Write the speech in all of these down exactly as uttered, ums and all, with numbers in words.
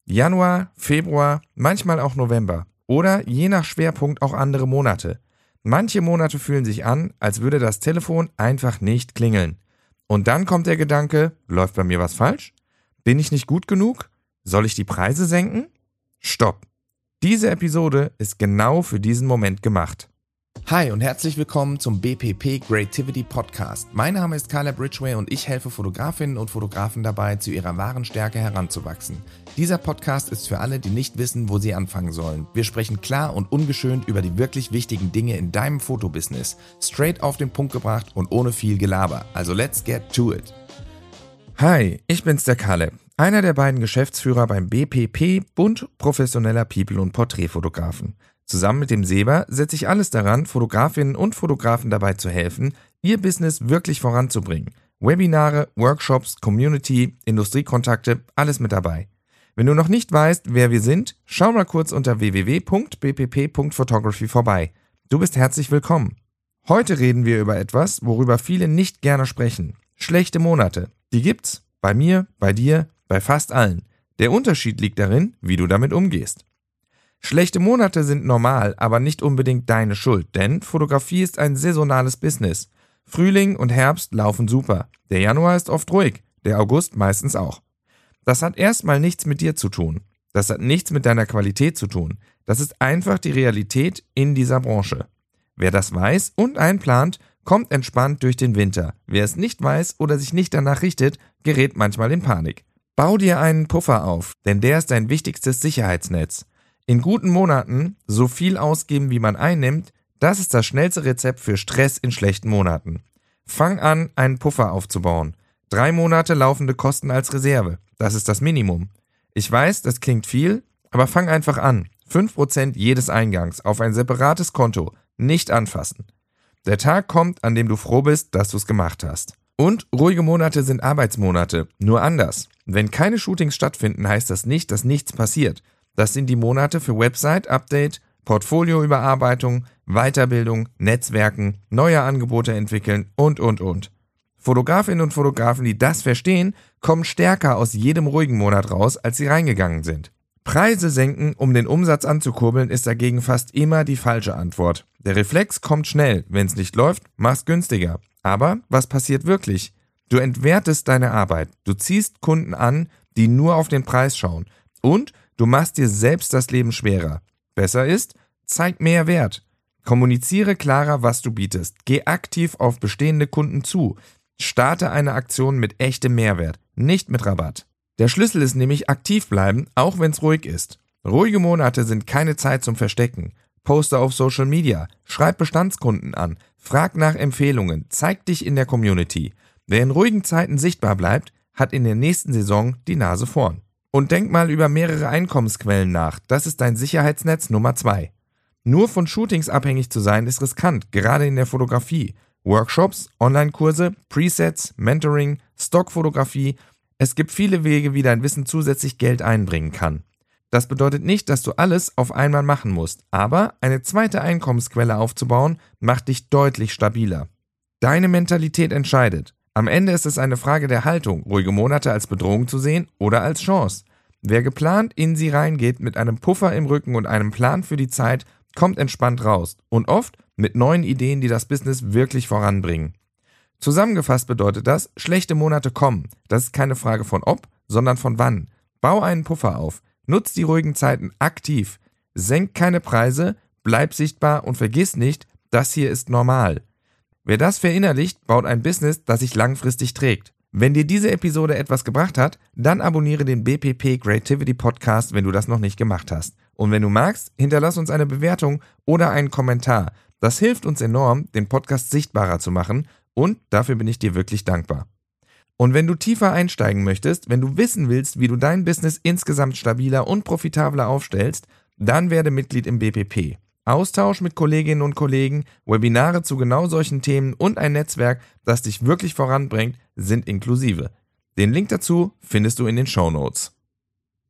Januar, Februar, manchmal auch November oder je nach Schwerpunkt auch andere Monate. Manche Monate fühlen sich an, als würde das Telefon einfach nicht klingeln. Und dann kommt der Gedanke, läuft bei mir was falsch? Bin ich nicht gut genug? Soll ich die Preise senken? Stopp! Diese Episode ist genau für diesen Moment gemacht. Hi und herzlich willkommen zum B P P Creativity Podcast. Mein Name ist Caleb Ridgway und ich helfe Fotografinnen und Fotografen dabei, zu ihrer wahren Stärke heranzuwachsen. Dieser Podcast ist für alle, die nicht wissen, wo sie anfangen sollen. Wir sprechen klar und ungeschönt über die wirklich wichtigen Dinge in deinem Fotobusiness. Straight auf den Punkt gebracht und ohne viel Gelaber. Also let's get to it. Hi, ich bin's der Caleb, einer der beiden Geschäftsführer beim B P P, Bund professioneller People- und Porträtfotografen. Zusammen mit dem Seba setze ich alles daran, Fotografinnen und Fotografen dabei zu helfen, ihr Business wirklich voranzubringen. Webinare, Workshops, Community, Industriekontakte, alles mit dabei. Wenn du noch nicht weißt, wer wir sind, schau mal kurz unter w w w punkt b p p punkt photography vorbei. Du bist herzlich willkommen. Heute reden wir über etwas, worüber viele nicht gerne sprechen. Schlechte Monate. Die gibt's. Bei mir, bei dir, bei fast allen. Der Unterschied liegt darin, wie du damit umgehst. Schlechte Monate sind normal, aber nicht unbedingt deine Schuld, denn Fotografie ist ein saisonales Business. Frühling und Herbst laufen super. Der Januar ist oft ruhig, der August meistens auch. Das hat erstmal nichts mit dir zu tun. Das hat nichts mit deiner Qualität zu tun. Das ist einfach die Realität in dieser Branche. Wer das weiß und einplant, kommt entspannt durch den Winter. Wer es nicht weiß oder sich nicht danach richtet, gerät manchmal in Panik. Bau dir einen Puffer auf, denn der ist dein wichtigstes Sicherheitsnetz. In guten Monaten so viel ausgeben, wie man einnimmt, das ist das schnellste Rezept für Stress in schlechten Monaten. Fang an, einen Puffer aufzubauen. Drei Monate laufende Kosten als Reserve, das ist das Minimum. Ich weiß, das klingt viel, aber fang einfach an. fünf Prozent jedes Eingangs auf ein separates Konto, nicht anfassen. Der Tag kommt, an dem du froh bist, dass du es gemacht hast. Und ruhige Monate sind Arbeitsmonate, nur anders. Wenn keine Shootings stattfinden, heißt das nicht, dass nichts passiert. Das sind die Monate für Website-Update, Portfolioüberarbeitung, Weiterbildung, Netzwerken, neue Angebote entwickeln und, und, und. Fotografinnen und Fotografen, die das verstehen, kommen stärker aus jedem ruhigen Monat raus, als sie reingegangen sind. Preise senken, um den Umsatz anzukurbeln, ist dagegen fast immer die falsche Antwort. Der Reflex kommt schnell, wenn es nicht läuft, mach's günstiger. Aber was passiert wirklich? Du entwertest deine Arbeit, du ziehst Kunden an, die nur auf den Preis schauen und du machst dir selbst das Leben schwerer. Besser ist, zeig mehr Wert. Kommuniziere klarer, was du bietest. Geh aktiv auf bestehende Kunden zu. Starte eine Aktion mit echtem Mehrwert, nicht mit Rabatt. Der Schlüssel ist nämlich aktiv bleiben, auch wenn es ruhig ist. Ruhige Monate sind keine Zeit zum Verstecken. Poste auf Social Media, schreib Bestandskunden an, frag nach Empfehlungen, zeig dich in der Community. Wer in ruhigen Zeiten sichtbar bleibt, hat in der nächsten Saison die Nase vorn. Und denk mal über mehrere Einkommensquellen nach, das ist dein Sicherheitsnetz Nummer zwei. Nur von Shootings abhängig zu sein ist riskant, gerade in der Fotografie. Workshops, Online-Kurse, Presets, Mentoring, Stockfotografie. Es gibt viele Wege, wie dein Wissen zusätzlich Geld einbringen kann. Das bedeutet nicht, dass du alles auf einmal machen musst, aber eine zweite Einkommensquelle aufzubauen, macht dich deutlich stabiler. Deine Mentalität entscheidet. Am Ende ist es eine Frage der Haltung, ruhige Monate als Bedrohung zu sehen oder als Chance. Wer geplant in sie reingeht mit einem Puffer im Rücken und einem Plan für die Zeit, kommt entspannt raus und oft mit neuen Ideen, die das Business wirklich voranbringen. Zusammengefasst bedeutet das, schlechte Monate kommen. Das ist keine Frage von ob, sondern von wann. Bau einen Puffer auf, nutz die ruhigen Zeiten aktiv, senk keine Preise, bleib sichtbar und vergiss nicht, das hier ist normal. Wer das verinnerlicht, baut ein Business, das sich langfristig trägt. Wenn dir diese Episode etwas gebracht hat, dann abonniere den B P P Creativity Podcast, wenn du das noch nicht gemacht hast. Und wenn du magst, hinterlass uns eine Bewertung oder einen Kommentar. Das hilft uns enorm, den Podcast sichtbarer zu machen und dafür bin ich dir wirklich dankbar. Und wenn du tiefer einsteigen möchtest, wenn du wissen willst, wie du dein Business insgesamt stabiler und profitabler aufstellst, dann werde Mitglied im B P P. Austausch mit Kolleginnen und Kollegen, Webinare zu genau solchen Themen und ein Netzwerk, das dich wirklich voranbringt, sind inklusive. Den Link dazu findest du in den Shownotes.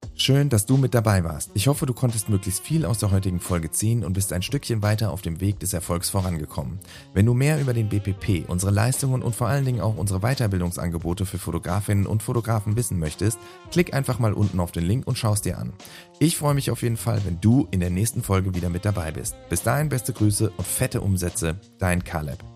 Schön, dass du mit dabei warst. Ich hoffe, du konntest möglichst viel aus der heutigen Folge ziehen und bist ein Stückchen weiter auf dem Weg des Erfolgs vorangekommen. Wenn du mehr über den B P P, unsere Leistungen und vor allen Dingen auch unsere Weiterbildungsangebote für Fotografinnen und Fotografen wissen möchtest, klick einfach mal unten auf den Link und schau es dir an. Ich freue mich auf jeden Fall, wenn du in der nächsten Folge wieder mit dabei bist. Bis dahin beste Grüße und fette Umsätze, dein Caleb.